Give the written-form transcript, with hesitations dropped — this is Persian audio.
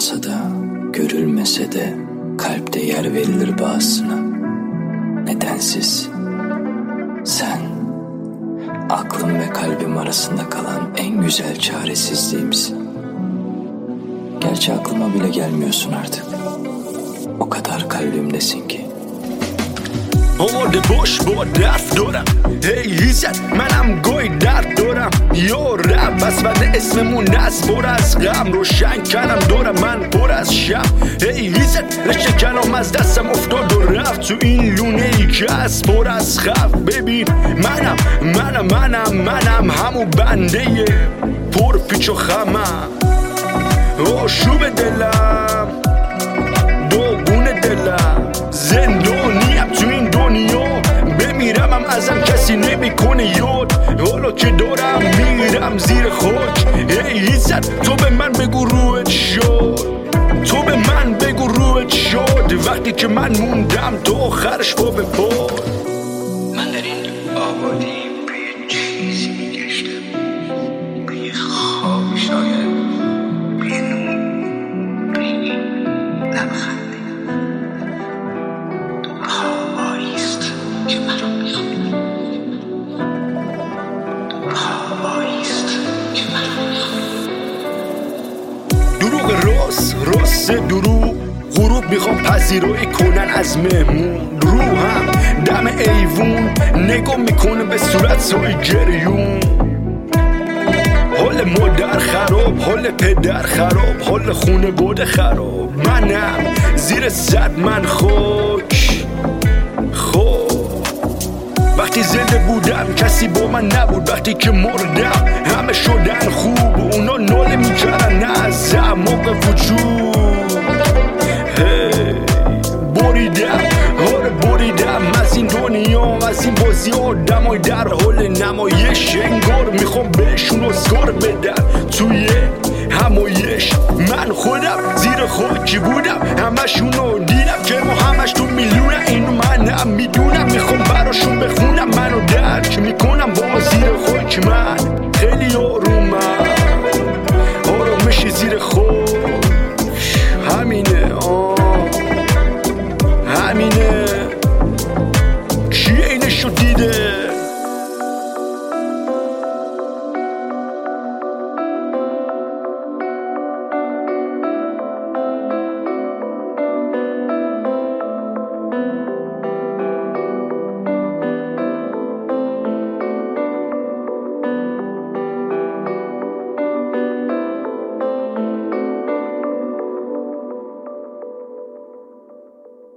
olmasa da, görülmese de kalpte yer verilir bazısına. Nedensiz. Sen, aklım ve kalbim arasında kalan en güzel çaresizliğimsin. Gerçi aklıma bile gelmiyorsun artık. O kadar kalbimdesin ki. آماده باش با درف دارم هی ایزد منم گوی درد دارم یا رب بس بعد اسممون از پر از غم روشن کردم دارم من پر از شم هی ایزد رشته کلام از دستم افتاد و رفت تو این لونه ای که از پر از خف ببین منم همون بنده پر پیچ و خمم آشوب دلم دوگونه دلم زندانیم تو این دنیا بمیرمم ازم کسی نمیکنه یاد حالا که دارم میرم زیر خاک ای ایزد تو به من بگو روحت شاد تو به من بگو روحت شاد وقتی که من موندم تو آخرش پا به پا من در این آبادی به چیزی میگشتم به خواب شاید به نور به لبخند دروغ راست دروغ غروب میخوام پذیرایی کنن از مهمون روحم دم ایوون نگاه میکنه به صورت سای گریون حال مادر خراب حال پدر خراب حال خونه بوده خراب منم زیر صد من خاک وقتی زنده بودم کسی با من نبود وقتی که مردم همه شدن خوب اونا ناله میکردن نه از اعماق وجود بریدم از این دنیا از این بازی آدمای در حال نمایش انگار میخوام بهشون اسکار بدن توی همایش من خودم زیر خاکی بودم همشونو